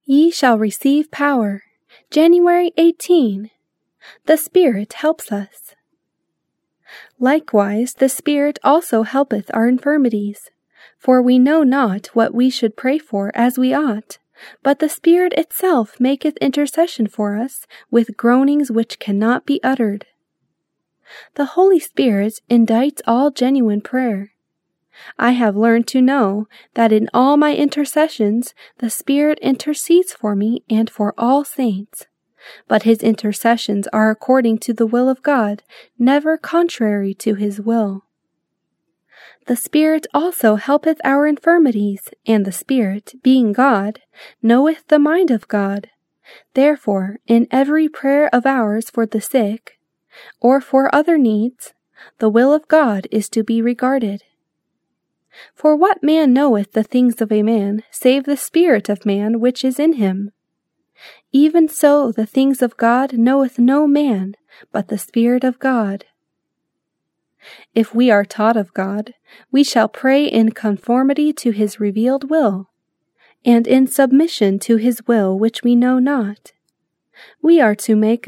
Ye shall receive power. January 18. The Spirit helps us. Likewise the Spirit also helpeth our infirmities. For we know not what we should pray for as we ought, but the Spirit itself maketh intercession for us with groanings which cannot be uttered. The Holy Spirit indites all genuine prayer. I have learned to know that in all my intercessions the Spirit intercedes for me and for all saints. But his intercessions are according to the will of God, never contrary to his will. The Spirit also helpeth our infirmities, and the Spirit, being God, knoweth the mind of God. Therefore, in every prayer of ours for the sick, or for other needs, the will of God is to be regarded. For what man knoweth the things of a man, save the spirit of man which is in him? Even so the things of God knoweth no man, but the Spirit of God. If we are taught of God, we shall pray in conformity to his revealed will, and in submission to his will which we know not. We are to make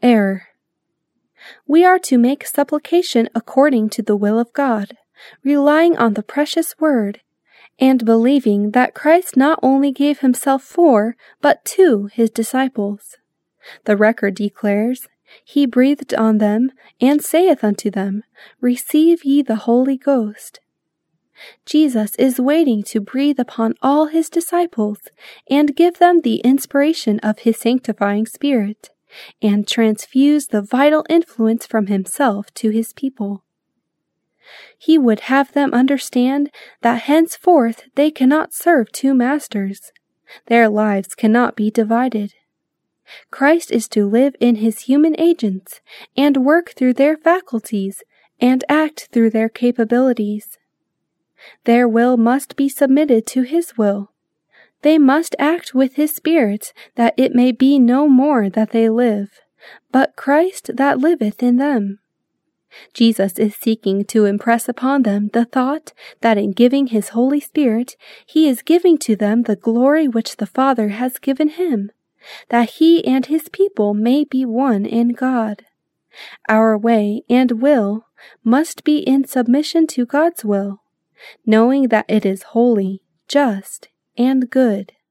supplication according to the will of God, relying on the precious word, and believing that Christ not only gave himself for, but to his disciples. The record declares, He breathed on them, and saith unto them, Receive ye the Holy Ghost. Jesus is waiting to breathe upon all his disciples, and give them the inspiration of his sanctifying Spirit, and transfuse the vital influence from himself to his people. He would have them understand that henceforth they cannot serve two masters. Their lives cannot be divided. Christ is to live in his human agents, and work through their faculties, and act through their capabilities. Their will must be submitted to his will. They must act with his Spirit, that it may be no more that they live, but Christ that liveth in them. Jesus is seeking to impress upon them the thought that in giving his Holy Spirit, he is giving to them the glory which the Father has given him, that he and his people may be one in God. Our way and will must be in submission to God's will, knowing that it is holy, just, and good.